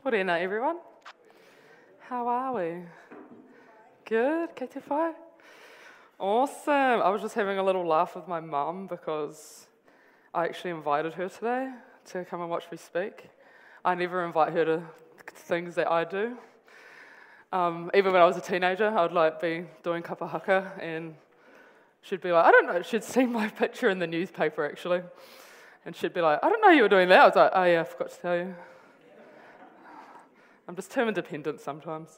Morena, everyone. How are we? Good? Kate whai? Awesome. I was just having a little laugh with my mum because I actually invited her today to come and watch me speak. I never invite her to things that I do. Even when I was a teenager, I would be doing kapa haka and she'd be like, I don't know, she'd seen my picture in the newspaper actually. And she'd be like, I don't know you were doing that. I was like, oh yeah, I forgot to tell you. I'm just too independent sometimes.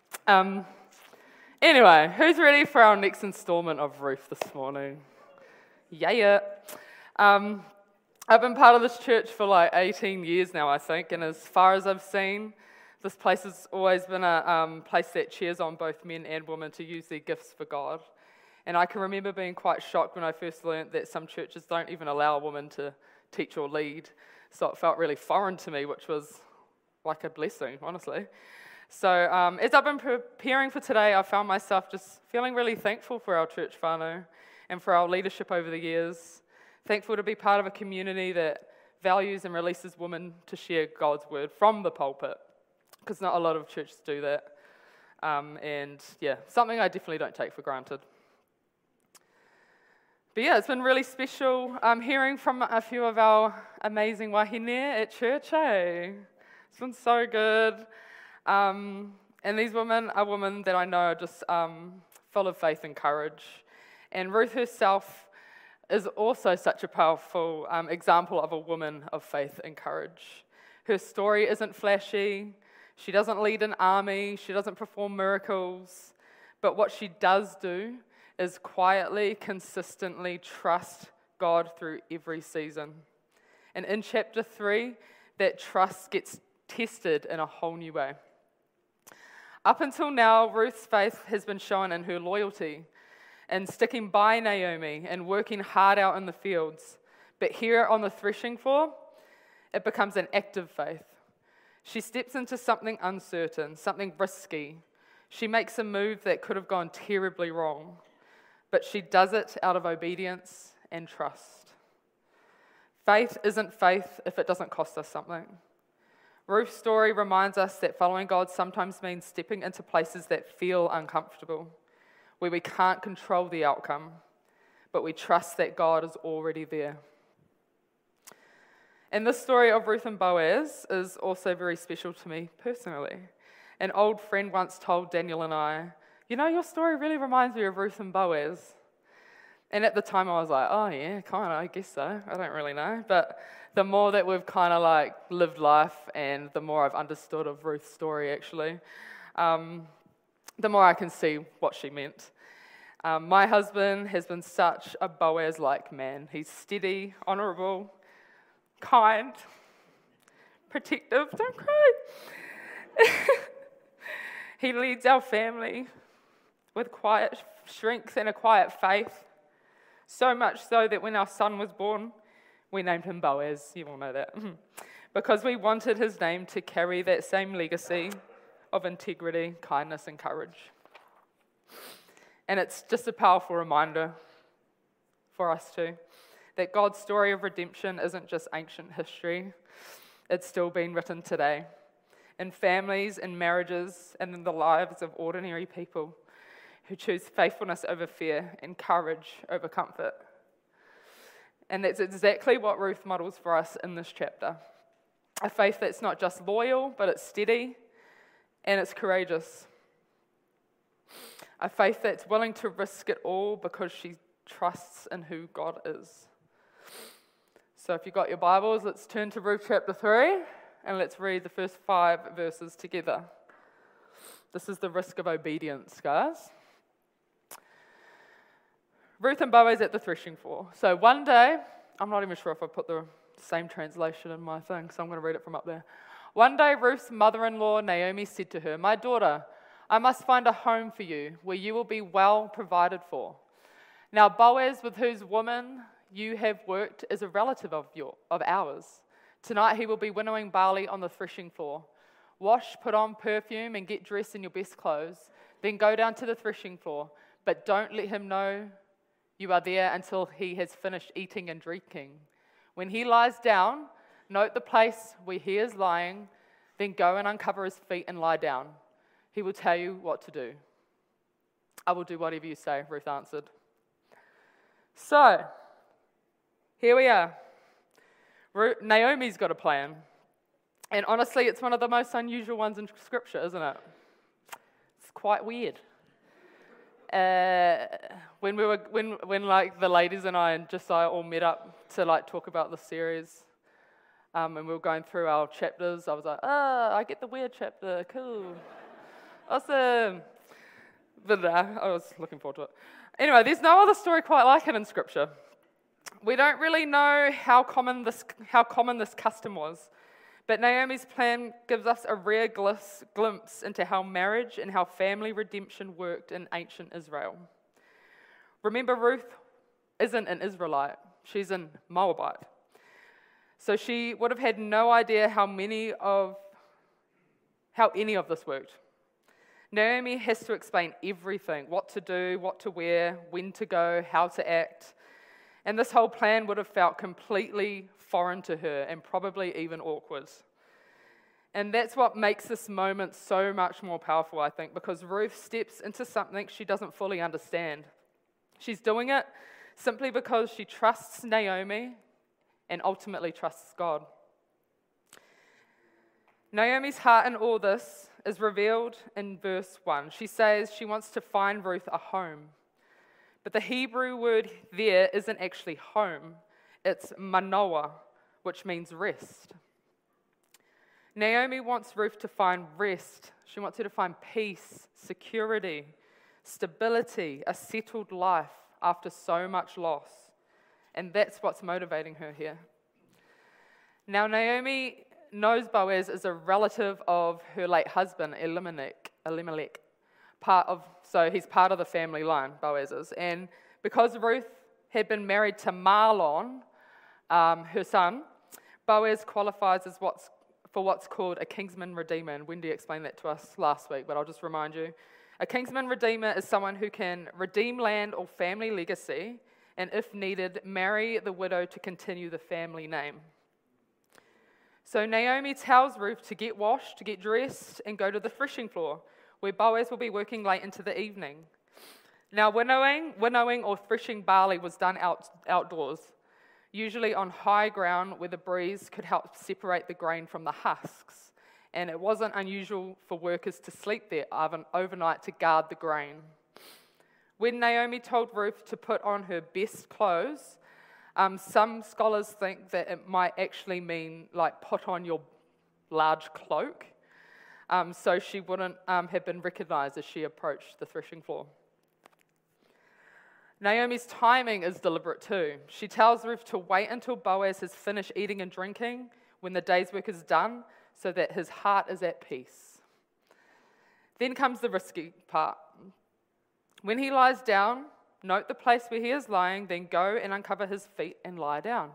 Anyway, who's ready for our next installment of Roof this morning? Yeah. I've been part of this church for 18 years now, I think, and as far as I've seen, this place has always been a place that cheers on both men and women to use their gifts for God. And I can remember being quite shocked when I first learned that some churches don't even allow a woman to teach or lead, so it felt really foreign to me, which was like a blessing, honestly. So as I've been preparing for today, I found myself just feeling really thankful for our church whānau and for our leadership over the years. Thankful to be part of a community that values and releases women to share God's word from the pulpit, because not a lot of churches do that. And yeah, something I definitely don't take for granted. But yeah, it's been really special hearing from a few of our amazing wahine at church, eh? It's been so good. And these women are women that I know are just full of faith and courage. And Ruth herself is also such a powerful example of a woman of faith and courage. Her story isn't flashy. She doesn't lead an army. She doesn't perform miracles. But what she does do is quietly, consistently trust God through every season. And in chapter 3, that trust gets tested in a whole new way. Up until now, Ruth's faith has been shown in her loyalty and sticking by Naomi and working hard out in the fields. But here on the threshing floor, it becomes an active faith. She steps into something uncertain, something risky. She makes a move that could have gone terribly wrong, but she does it out of obedience and trust. Faith isn't faith if it doesn't cost us something. Ruth's story reminds us that following God sometimes means stepping into places that feel uncomfortable, where we can't control the outcome, but we trust that God is already there. And this story of Ruth and Boaz is also very special to me personally. An old friend once told Daniel and I, you know, your story really reminds me of Ruth and Boaz. And at the time I was like, oh yeah, kind of, I guess so. I don't really know. But the more that we've kind of lived life and the more I've understood of Ruth's story actually, the more I can see what she meant. My husband has been such a Boaz-like man. He's steady, honourable, kind, protective, don't cry. He leads our family with quiet strength and a quiet faith. So much so that when our son was born, we named him Boaz. You all know that. Because we wanted his name to carry that same legacy of integrity, kindness, and courage. And it's just a powerful reminder for us too, that God's story of redemption isn't just ancient history. It's still being written today in families, in marriages, and in the lives of ordinary people who choose faithfulness over fear and courage over comfort. And that's exactly what Ruth models for us in this chapter. A faith that's not just loyal, but it's steady and it's courageous. A faith that's willing to risk it all because she trusts in who God is. So if you've got your Bibles, let's turn to Ruth chapter 3 and let's read the first 5 verses together. This is the risk of obedience, guys. Ruth and Boaz at the threshing floor. So one day, I'm not even sure if I put the same translation in my thing, so I'm going to read it from up there. One day, Ruth's mother-in-law, Naomi, said to her, "My daughter, I must find a home for you where you will be well provided for. Now Boaz, with whose woman you have worked, is a relative of ours. Tonight he will be winnowing barley on the threshing floor. Wash, put on perfume, and get dressed in your best clothes. Then go down to the threshing floor, but don't let him know you are there until he has finished eating and drinking. When he lies down, note the place where he is lying, Then go and uncover his feet and lie down. He will tell you what to do. I will do whatever you say, Ruth answered. So, here we are. Naomi's got a plan. And honestly, it's one of the most unusual ones in Scripture, isn't it? It's quite weird. When the ladies and I and Josiah all met up to talk about the series, and we were going through our chapters, I was like, I get the weird chapter, cool, awesome. But I was looking forward to it. Anyway, there's no other story quite like it in Scripture. We don't really know how common this custom was, but Naomi's plan gives us a rare glimpse into how marriage and how family redemption worked in ancient Israel. Remember, Ruth isn't an Israelite, she's a Moabite. So she would have had no idea how any of this worked. Naomi has to explain everything, what to do, what to wear, when to go, how to act. And this whole plan would have felt completely foreign to her and probably even awkward. And that's what makes this moment so much more powerful, I think, because Ruth steps into something she doesn't fully understand. She's doing it simply because she trusts Naomi and ultimately trusts God. Naomi's heart in all this is revealed in verse 1. She says she wants to find Ruth a home. But the Hebrew word there isn't actually home. It's manoah, which means rest. Naomi wants Ruth to find rest. She wants her to find peace, security, stability, a settled life after so much loss. And that's what's motivating her here. Now, Naomi knows Boaz is a relative of her late husband, Elimelech. So he's part of the family line, Boaz is. And because Ruth had been married to Mahlon, her son, Boaz qualifies as what's called a kinsman redeemer. And Wendy explained that to us last week, but I'll just remind you. A kinsman redeemer is someone who can redeem land or family legacy, and if needed, marry the widow to continue the family name. So Naomi tells Ruth to get washed, to get dressed, and go to the threshing floor, where Boaz will be working late into the evening. Now, winnowing or threshing barley was done outdoors, usually on high ground where the breeze could help separate the grain from the husks. And it wasn't unusual for workers to sleep there overnight to guard the grain. When Naomi told Ruth to put on her best clothes, some scholars think that it might actually mean put on your large cloak, so she wouldn't have been recognized as she approached the threshing floor. Naomi's timing is deliberate too. She tells Ruth to wait until Boaz has finished eating and drinking when the day's work is done, so that his heart is at peace. Then comes the risky part. When he lies down, note the place where he is lying, then go and uncover his feet and lie down.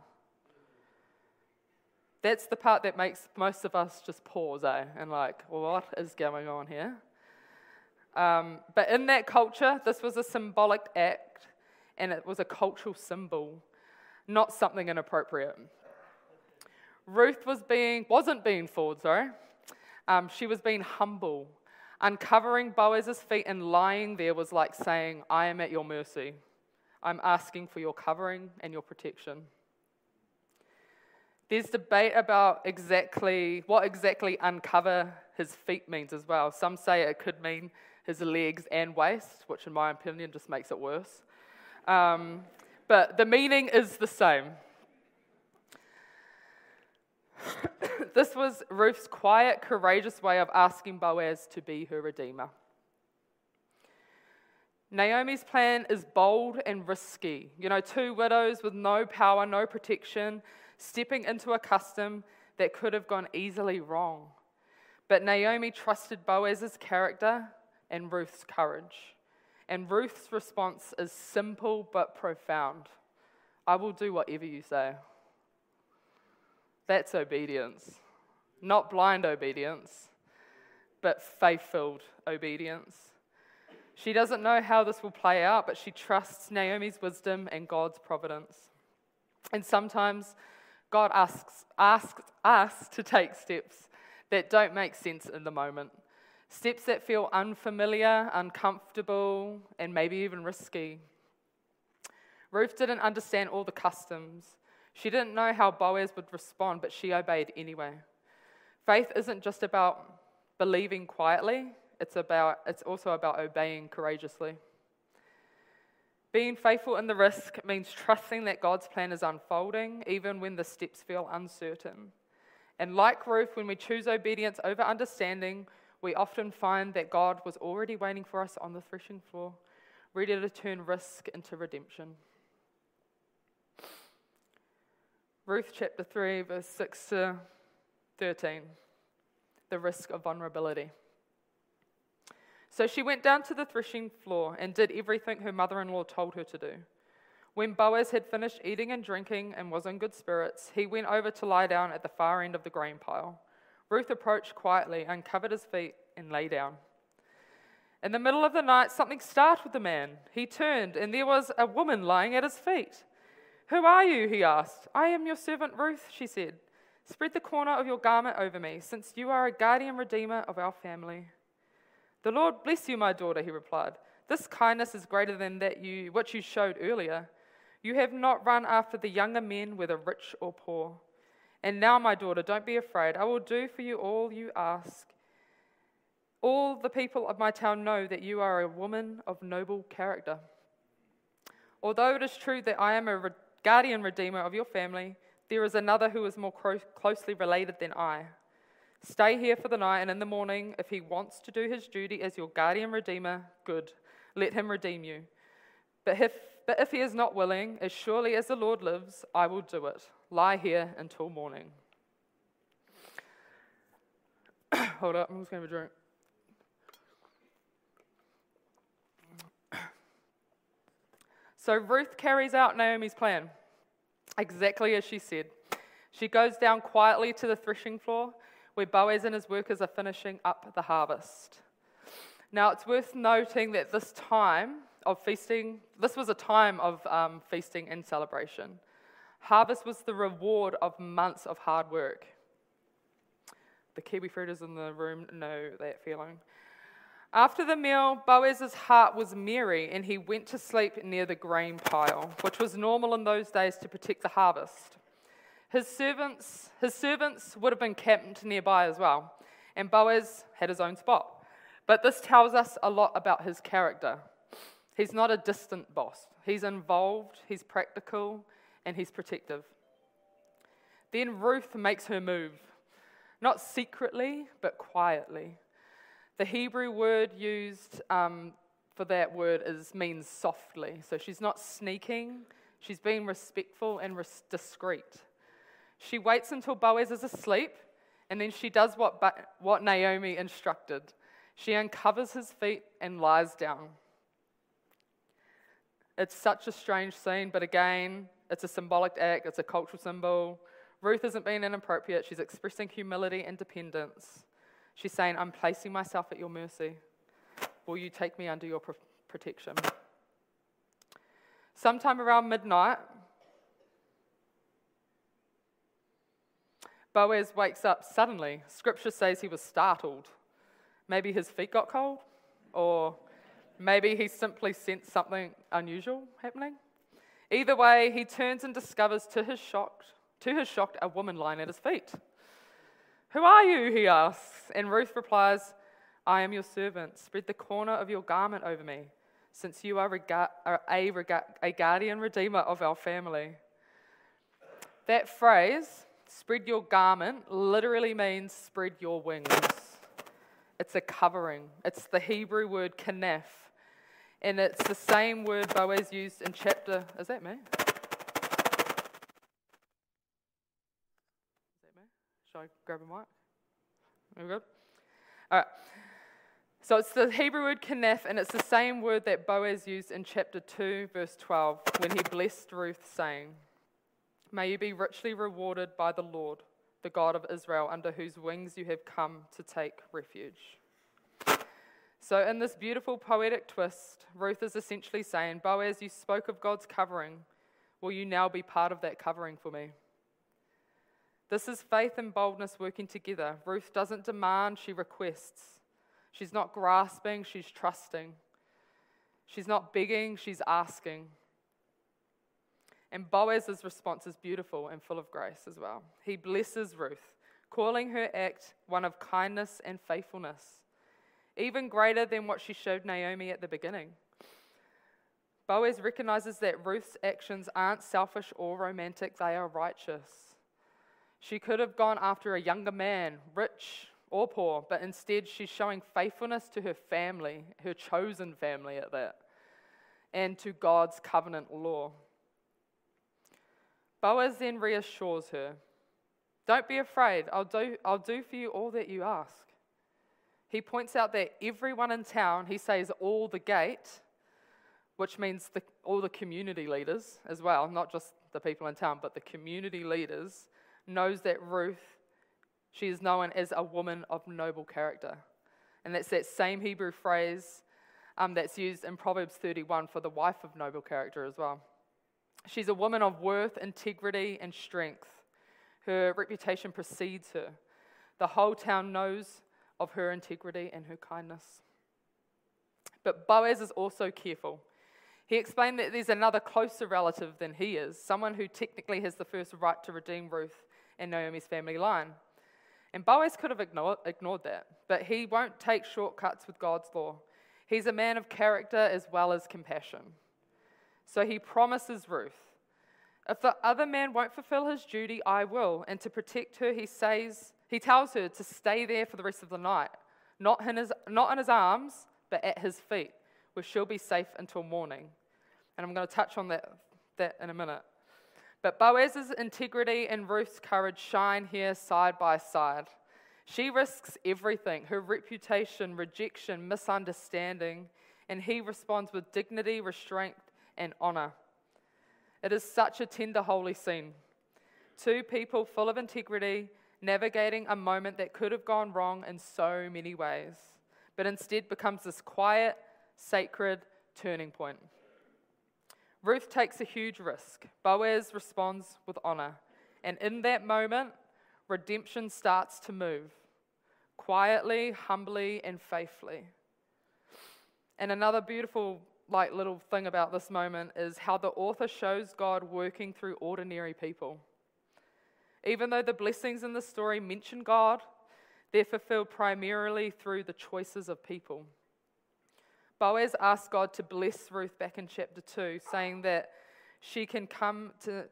That's the part that makes most of us just pause, and what is going on here? But in that culture, this was a symbolic act, and it was a cultural symbol, not something inappropriate. Ruth wasn't being forward, she was being humble. Uncovering Boaz's feet and lying there was like saying, I am at your mercy. I'm asking for your covering and your protection. There's debate about what exactly uncover his feet means as well. Some say it could mean his legs and waist, which in my opinion just makes it worse. But the meaning is the same. This was Ruth's quiet, courageous way of asking Boaz to be her redeemer. Naomi's plan is bold and risky. Two widows with no power, no protection, stepping into a custom that could have gone easily wrong. But Naomi trusted Boaz's character and Ruth's courage. And Ruth's response is simple but profound. I will do whatever you say. That's obedience. Not blind obedience, but faith-filled obedience. She doesn't know how this will play out, but she trusts Naomi's wisdom and God's providence. And sometimes God asks us to take steps that don't make sense in the moment. Steps that feel unfamiliar, uncomfortable, and maybe even risky. Ruth didn't understand all the customs. She didn't know how Boaz would respond, but she obeyed anyway. Faith isn't just about believing quietly, it's also about obeying courageously. Being faithful in the risk means trusting that God's plan is unfolding, even when the steps feel uncertain. And like Ruth, when we choose obedience over understanding, we often find that God was already waiting for us on the threshing floor, ready to turn risk into redemption. Ruth chapter 3, verse 6 to 13, the risk of vulnerability. So she went down to the threshing floor and did everything her mother-in-law told her to do. When Boaz had finished eating and drinking and was in good spirits, he went over to lie down at the far end of the grain pile. Ruth approached quietly, uncovered his feet, and lay down. In the middle of the night, something startled the man. He turned, and there was a woman lying at his feet. "Who are you?" he asked. "I am your servant Ruth," she said. "Spread the corner of your garment over me, since you are a guardian redeemer of our family." "The Lord bless you, my daughter," he replied. "This kindness is greater than what you showed earlier. You have not run after the younger men, whether rich or poor. And now, my daughter, don't be afraid. I will do for you all you ask. All the people of my town know that you are a woman of noble character. Although it is true that I am a guardian redeemer of your family, there is another who is more closely related than I. Stay here for the night, and in the morning, if he wants to do his duty as your guardian redeemer, good. Let him redeem you. But if he is not willing, as surely as the Lord lives, I will do it. Lie here until morning." Hold up, I'm just going to have a drink. So Ruth carries out Naomi's plan, exactly as she said. She goes down quietly to the threshing floor, where Boaz and his workers are finishing up the harvest. Now, it's worth noting that this time of feasting, this was a time of feasting and celebration. Harvest was the reward of months of hard work. The kiwi fruiters in the room know that feeling. After the meal, Boaz's heart was merry, and he went to sleep near the grain pile, which was normal in those days to protect the harvest. His servants would have been camped nearby as well, and Boaz had his own spot. But this tells us a lot about his character. He's not a distant boss. He's involved, he's practical, and he's protective. Then Ruth makes her move, not secretly, but quietly. The Hebrew word used for that word means softly. So she's not sneaking, she's being respectful and discreet. She waits until Boaz is asleep, and then she does what Naomi instructed. She uncovers his feet and lies down. It's such a strange scene, but again, it's a symbolic act, it's a cultural symbol. Ruth isn't being inappropriate, she's expressing humility and dependence. She's saying, "I'm placing myself at your mercy. Will you take me under your protection?" Sometime around midnight, Boaz wakes up suddenly. Scripture says he was startled. Maybe his feet got cold, or maybe he simply sensed something unusual happening. Either way, he turns and discovers to his shock, a woman lying at his feet. "Who are you?" he asks, and Ruth replies, "I am your servant. Spread the corner of your garment over me, since you are a guardian redeemer of our family." That phrase, "spread your garment," literally means spread your wings. It's a covering. It's the Hebrew word kanaf, and it's the same word Boaz used in chapter... Is that me? Should I grab a mic? Are we good? All right. So it's the Hebrew word kanaf, and it's the same word that Boaz used in chapter 2, verse 12, when he blessed Ruth, saying, "May you be richly rewarded by the Lord, the God of Israel, under whose wings you have come to take refuge." So in this beautiful poetic twist, Ruth is essentially saying, "Boaz, you spoke of God's covering. Will you now be part of that covering for me?" This is faith and boldness working together. Ruth doesn't demand, she requests. She's not grasping, she's trusting. She's not begging, she's asking. And Boaz's response is beautiful and full of grace as well. He blesses Ruth, calling her act one of kindness and faithfulness, even greater than what she showed Naomi at the beginning. Boaz recognizes that Ruth's actions aren't selfish or romantic, they are righteous. She could have gone after a younger man, rich or poor, but instead she's showing faithfulness to her family, her chosen family at that, and to God's covenant law. Boaz then reassures her, "Don't be afraid, I'll do for you all that you ask." He points out that everyone in town, he says all the gate, which means all the community leaders as well, not just the people in town, but the community leaders, knows that Ruth, she is known as a woman of noble character. And that's that same Hebrew phrase that's used in Proverbs 31 for the wife of noble character as well. She's a woman of worth, integrity, and strength. Her reputation precedes her. The whole town knows of her integrity and her kindness. But Boaz is also careful. He explained that there's another closer relative than he is, someone who technically has the first right to redeem Ruth and Naomi's family line. And Boaz could have ignored that, but he won't take shortcuts with God's law. He's a man of character as well as compassion. So he promises Ruth, "If the other man won't fulfill his duty, I will." And to protect her, he tells her to stay there for the rest of the night, not in his arms, but at his feet, where she'll be safe until morning. And I'm going to touch on that in a minute. But Boaz's integrity and Ruth's courage shine here side by side. She risks everything, her reputation, rejection, misunderstanding, and he responds with dignity, restraint, and honor. It is such a tender, holy scene. Two people full of integrity, navigating a moment that could have gone wrong in so many ways, but instead becomes this quiet, sacred turning point. Ruth takes a huge risk. Boaz responds with honor. And in that moment, redemption starts to move, quietly, humbly, and faithfully. And another beautiful little thing about this moment is how the author shows God working through ordinary people. Even though the blessings in the story mention God, they're fulfilled primarily through the choices of people. Boaz asked God to bless Ruth back in chapter 2, saying that she had come to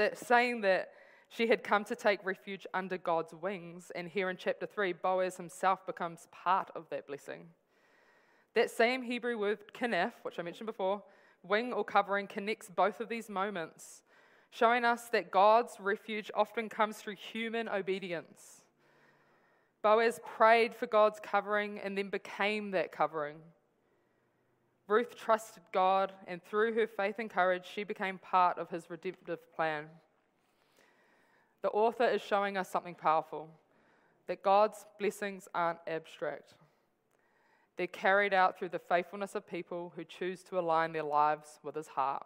take refuge under God's wings. And here in chapter 3, Boaz himself becomes part of that blessing. That same Hebrew word, kinef, which I mentioned before, wing or covering, connects both of these moments, showing us that God's refuge often comes through human obedience. Boaz prayed for God's covering and then became that covering. Ruth trusted God, and through her faith and courage, she became part of his redemptive plan. The author is showing us something powerful, that God's blessings aren't abstract. They're carried out through the faithfulness of people who choose to align their lives with his heart.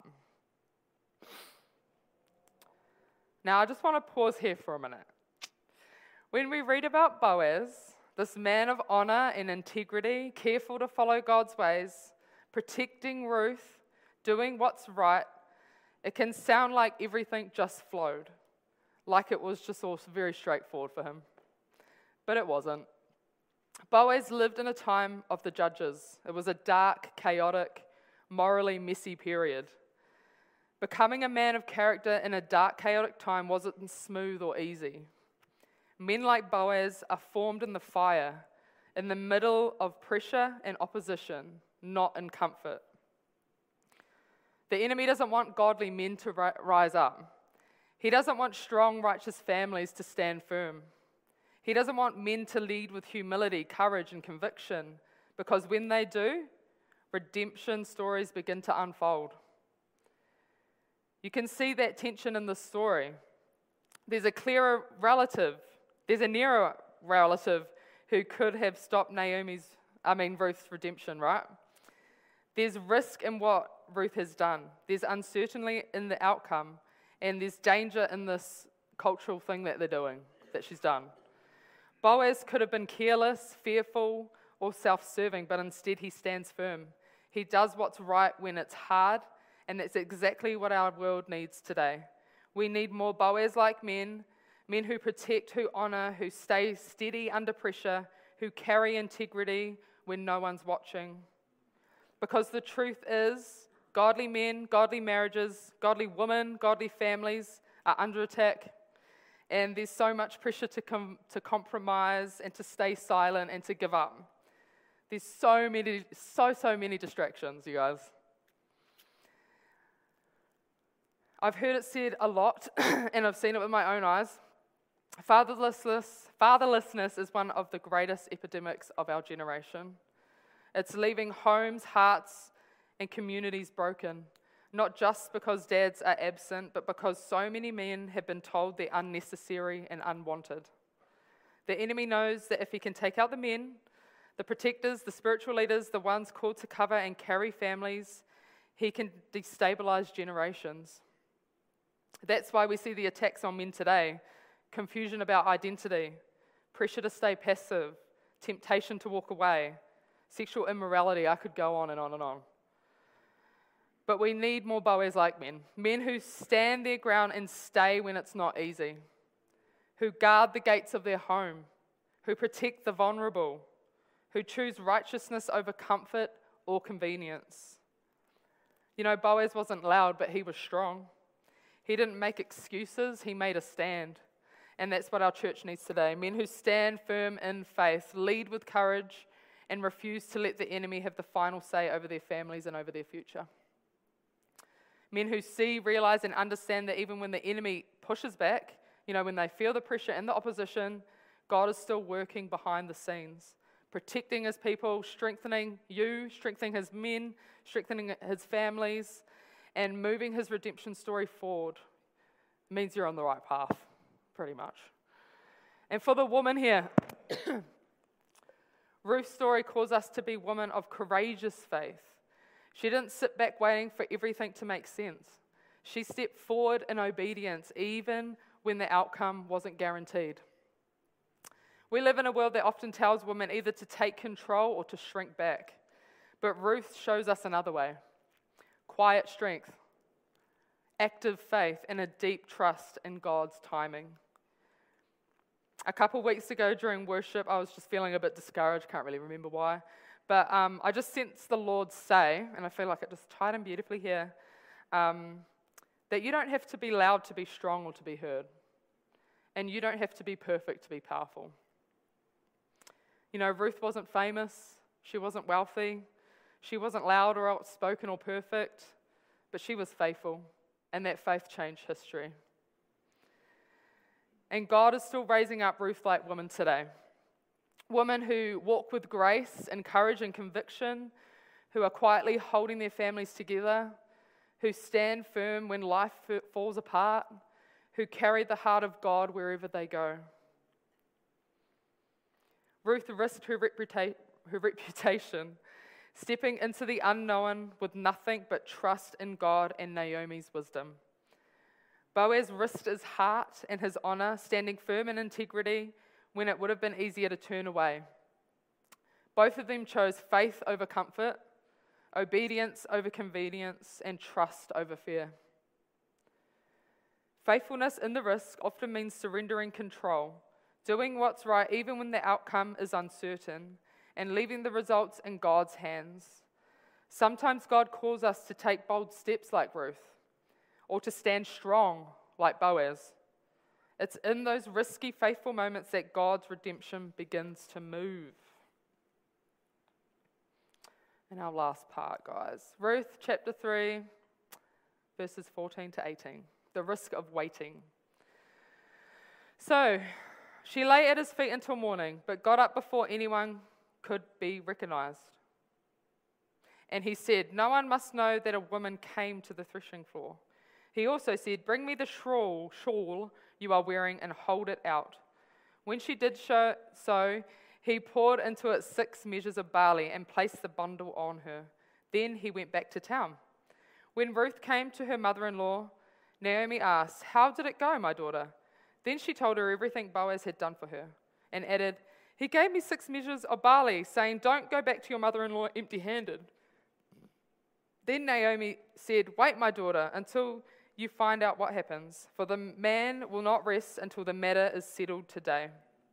Now, I just want to pause here for a minute. When we read about Boaz, this man of honor and integrity, careful to follow God's ways, protecting Ruth, doing what's right, it can sound like everything just flowed, like it was just all very straightforward for him. But it wasn't. Boaz lived in a time of the judges. It was a dark, chaotic, morally messy period. Becoming a man of character in a dark, chaotic time wasn't smooth or easy. Men like Boaz are formed in the fire, in the middle of pressure and opposition, not in comfort. The enemy doesn't want godly men to rise up. He doesn't want strong, righteous families to stand firm. He doesn't want men to lead with humility, courage, and conviction, because when they do, redemption stories begin to unfold. You can see that tension in the story. There's a nearer relative who could have stopped Ruth's redemption, right? There's risk in what Ruth has done. There's uncertainty in the outcome, and there's danger in this cultural thing that they're doing, that she's done. Boaz could have been careless, fearful, or self-serving, but instead he stands firm. He does what's right when it's hard, and that's exactly what our world needs today. We need more Boaz-like men who protect, who honor, who stay steady under pressure, who carry integrity when no one's watching. Because the truth is, godly men, godly marriages, godly women, godly families are under attack. And there's so much pressure to compromise and to stay silent and to give up. There's so many distractions, you guys. I've heard it said a lot, and I've seen it with my own eyes. Fatherlessness is one of the greatest epidemics of our generation. It's leaving homes, hearts, and communities broken, not just because dads are absent, but because so many men have been told they're unnecessary and unwanted. The enemy knows that if he can take out the men, the protectors, the spiritual leaders, the ones called to cover and carry families, he can destabilize generations. That's why we see the attacks on men today: confusion about identity, pressure to stay passive, temptation to walk away, sexual immorality. I could go on and on and on. But we need more Boaz-like men who stand their ground and stay when it's not easy, who guard the gates of their home, who protect the vulnerable, who choose righteousness over comfort or convenience. You know, Boaz wasn't loud, but he was strong. He didn't make excuses, he made a stand. And that's what our church needs today. Men who stand firm in faith, lead with courage, and refuse to let the enemy have the final say over their families and over their future. Men who see, realize, and understand that even when the enemy pushes back, you know, when they feel the pressure and the opposition, God is still working behind the scenes, protecting his people, strengthening you, strengthening his men, strengthening his families, and moving his redemption story forward. It means you're on the right path, pretty much. And for the woman here, Ruth's story calls us to be women of courageous faith. She didn't sit back waiting for everything to make sense. She stepped forward in obedience, even when the outcome wasn't guaranteed. We live in a world that often tells women either to take control or to shrink back. But Ruth shows us another way: quiet strength, active faith, and a deep trust in God's timing. A couple weeks ago during worship, I was just feeling a bit discouraged, can't really remember why. But I just sensed the Lord say, and I feel like it just tied in beautifully here, that you don't have to be loud to be strong or to be heard. And you don't have to be perfect to be powerful. You know, Ruth wasn't famous. She wasn't wealthy. She wasn't loud or outspoken or perfect. But she was faithful. And that faith changed history. And God is still raising up Ruth-like women today. Women who walk with grace and courage and conviction, who are quietly holding their families together, who stand firm when life falls apart, who carry the heart of God wherever they go. Ruth risked her reputation, stepping into the unknown with nothing but trust in God and Naomi's wisdom. Boaz risked his heart and his honor, standing firm in integrity when it would have been easier to turn away. Both of them chose faith over comfort, obedience over convenience, and trust over fear. Faithfulness in the risk often means surrendering control, doing what's right even when the outcome is uncertain, and leaving the results in God's hands. Sometimes God calls us to take bold steps like Ruth, or to stand strong like Boaz. It's in those risky, faithful moments that God's redemption begins to move. And our last part, guys. Ruth chapter 3, verses 14 to 18. The risk of waiting. So, she lay at his feet until morning, but got up before anyone could be recognized. And he said, "No one must know that a woman came to the threshing floor." He also said, "Bring me the shawl you are wearing and hold it out." When she did so, he poured into it 6 measures of barley and placed the bundle on her. Then he went back to town. When Ruth came to her mother-in-law, Naomi asked, "How did it go, my daughter?" Then she told her everything Boaz had done for her and added, "He gave me 6 measures of barley, saying, 'Don't go back to your mother-in-law empty-handed.' Then Naomi said, 'Wait, my daughter, until you find out what happens, for the man will not rest until the matter is settled today.'"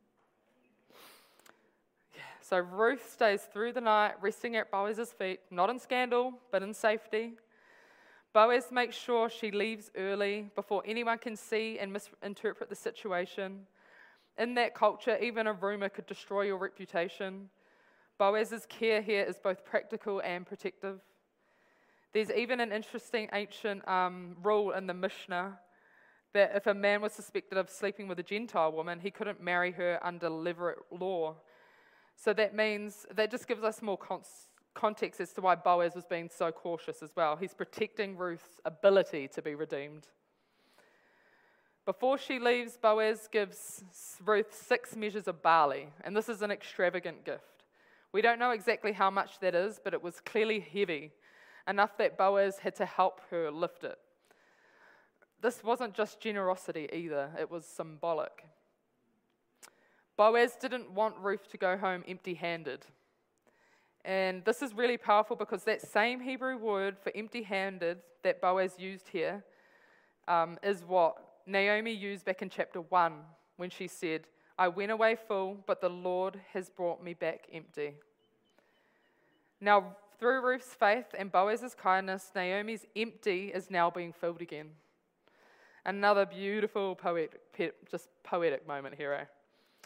So Ruth stays through the night, resting at Boaz's feet, not in scandal, but in safety. Boaz makes sure she leaves early before anyone can see and misinterpret the situation. In that culture, even a rumor could destroy your reputation. Boaz's care here is both practical and protective. There's even an interesting ancient rule in the Mishnah that if a man was suspected of sleeping with a Gentile woman, he couldn't marry her under Levirate law. So that means, that just gives us more context as to why Boaz was being so cautious as well. He's protecting Ruth's ability to be redeemed. Before she leaves, Boaz gives Ruth 6 measures of barley, and this is an extravagant gift. We don't know exactly how much that is, but it was clearly heavy, enough that Boaz had to help her lift it. This wasn't just generosity either, it was symbolic. Boaz didn't want Ruth to go home empty-handed. And this is really powerful because that same Hebrew word for empty-handed that Boaz used here is what Naomi used back in chapter 1 when she said, "I went away full, but the Lord has brought me back empty." Now, through Ruth's faith and Boaz's kindness, Naomi's empty is now being filled again. Another beautiful poetic moment here, eh?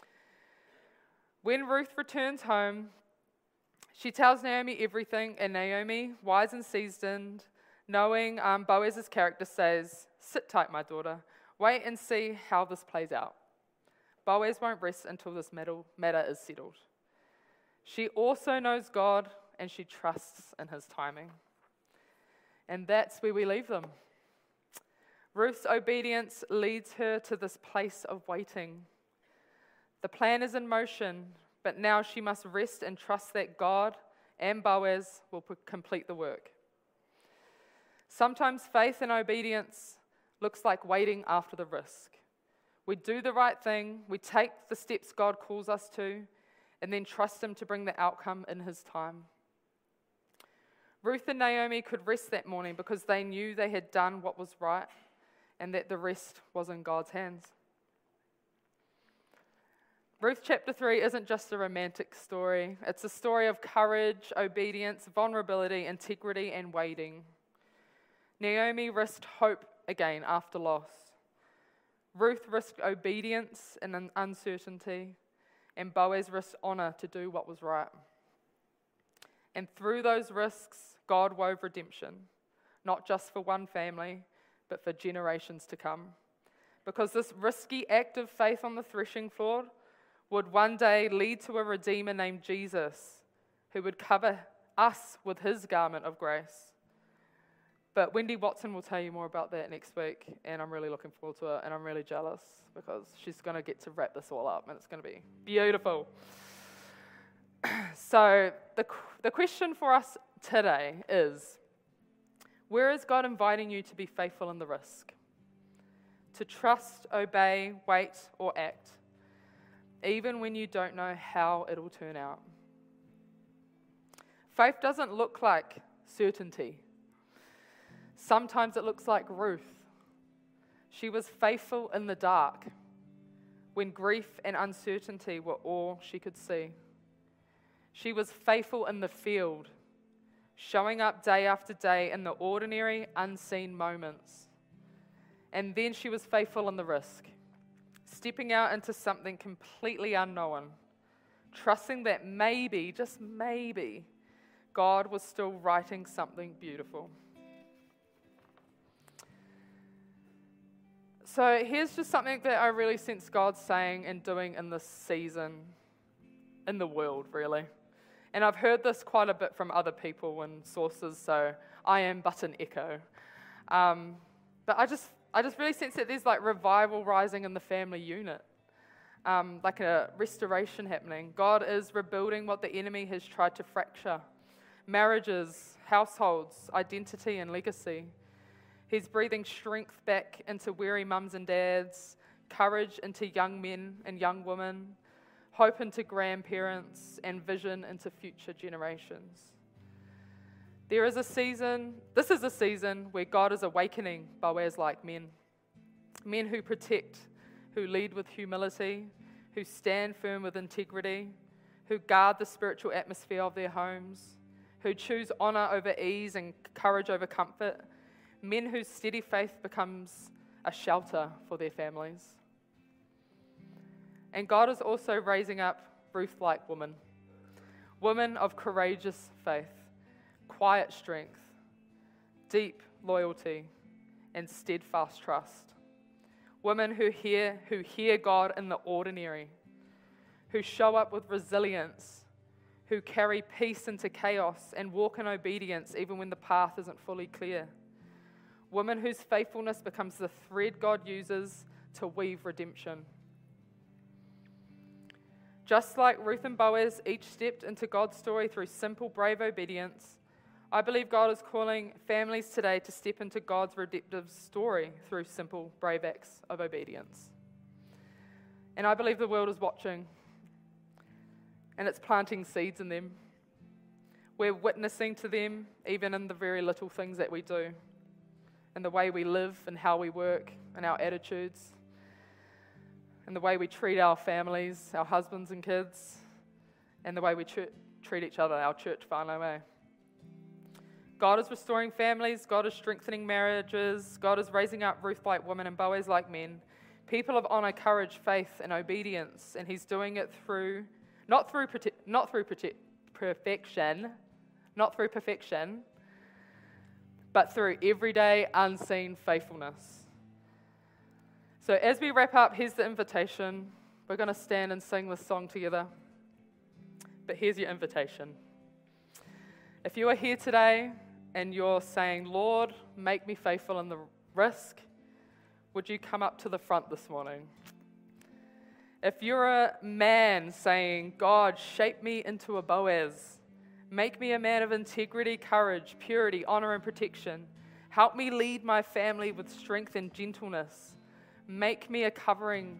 When Ruth returns home, she tells Naomi everything, and Naomi, wise and seasoned, knowing Boaz's character, says, "Sit tight, my daughter. Wait and see how this plays out. Boaz won't rest until this matter is settled." She also knows God, and she trusts in his timing. And that's where we leave them. Ruth's obedience leads her to this place of waiting. The plan is in motion, but now she must rest and trust that God and Boaz will complete the work. Sometimes faith and obedience looks like waiting after the risk. We do the right thing, we take the steps God calls us to, and then trust him to bring the outcome in his time. Ruth and Naomi could rest that morning because they knew they had done what was right and that the rest was in God's hands. Ruth chapter 3 isn't just a romantic story. It's a story of courage, obedience, vulnerability, integrity, and waiting. Naomi risked hope again after loss. Ruth risked obedience in uncertainty, and Boaz risked honor to do what was right. And through those risks, God wove redemption, not just for one family, but for generations to come. Because this risky act of faith on the threshing floor would one day lead to a Redeemer named Jesus, who would cover us with his garment of grace. But Wendy Watson will tell you more about that next week, and I'm really looking forward to it, and I'm really jealous because she's going to get to wrap this all up, and it's going to be beautiful. So the question for us today is, where is God inviting you to be faithful in the risk? To trust, obey, wait, or act, even when you don't know how it'll turn out. Faith doesn't look like certainty. Sometimes it looks like Ruth. She was faithful in the dark, when grief and uncertainty were all she could see. She was faithful in the field, showing up day after day in the ordinary, unseen moments. And then she was faithful in the risk, stepping out into something completely unknown, trusting that maybe, just maybe, God was still writing something beautiful. So here's just something that I really sense God saying and doing in this season, in the world, really. And I've heard this quite a bit from other people and sources, so I am but an echo. But I just really sense that there's like revival rising in the family unit, like a restoration happening. God is rebuilding what the enemy has tried to fracture. Marriages, households, identity and legacy. He's breathing strength back into weary mums and dads, courage into young men and young women, hope into grandparents, and vision into future generations. This is a season where God is awakening Boaz like men. Men who protect, who lead with humility, who stand firm with integrity, who guard the spiritual atmosphere of their homes, who choose honor over ease and courage over comfort, men whose steady faith becomes a shelter for their families. And God is also raising up Ruth-like women, women of courageous faith, quiet strength, deep loyalty, and steadfast trust. Women who hear God in the ordinary, who show up with resilience, who carry peace into chaos and walk in obedience even when the path isn't fully clear. Women whose faithfulness becomes the thread God uses to weave redemption. Just like Ruth and Boaz each stepped into God's story through simple, brave obedience, I believe God is calling families today to step into God's redemptive story through simple, brave acts of obedience. And I believe the world is watching, and it's planting seeds in them. We're witnessing to them even in the very little things that we do, in the way we live and how we work and our attitudes, and the way we treat our families, our husbands and kids, and the way we treat each other, our church whānau. God is restoring families, God is strengthening marriages, God is raising up Ruth-like women and Boaz-like men, people of honor, courage, faith, and obedience, and He's doing it not through perfection, but through everyday, unseen faithfulness. So as we wrap up, here's the invitation. We're going to stand and sing this song together. But here's your invitation. If you are here today and you're saying, Lord, make me faithful in the risk, would you come up to the front this morning? If you're a man saying, God, shape me into a Boaz, make me a man of integrity, courage, purity, honor, and protection, help me lead my family with strength and gentleness, make me the covering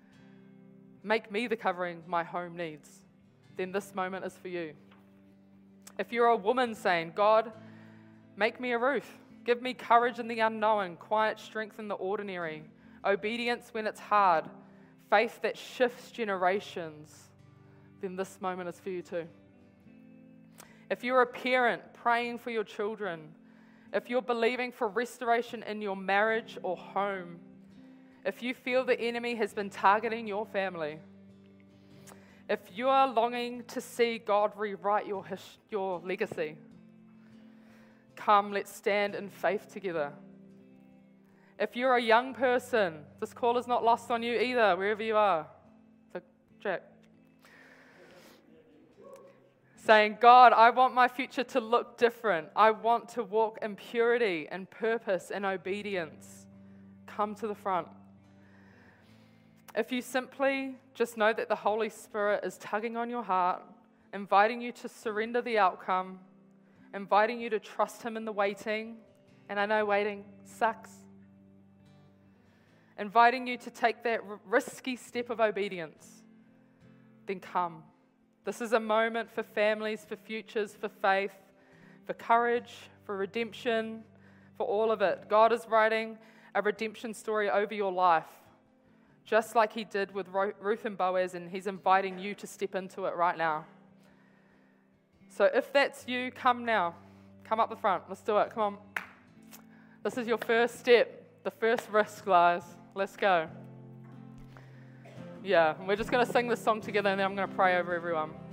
my home needs, then this moment is for you. If you're a woman saying, God, make me a Ruth, give me courage in the unknown, quiet strength in the ordinary, obedience when it's hard, faith that shifts generations, then this moment is for you too. If you're a parent praying for your children, if you're believing for restoration in your marriage or home, if you feel the enemy has been targeting your family, if you are longing to see God rewrite your legacy, come, let's stand in faith together. If you're a young person, this call is not lost on you either, wherever you are. So, Jack. Saying, God, I want my future to look different. I want to walk in purity and purpose and obedience. Come to the front. If you simply just know that the Holy Spirit is tugging on your heart, inviting you to surrender the outcome, inviting you to trust Him in the waiting, and I know waiting sucks, inviting you to take that risky step of obedience, then come. This is a moment for families, for futures, for faith, for courage, for redemption, for all of it. God is writing a redemption story over your life, just like He did with Ruth and Boaz, and He's inviting you to step into it right now. So if that's you, come now. Come up the front. Let's do it. Come on. This is your first step, the first risk, guys. Let's go. Yeah, we're just going to sing this song together, and then I'm going to pray over everyone.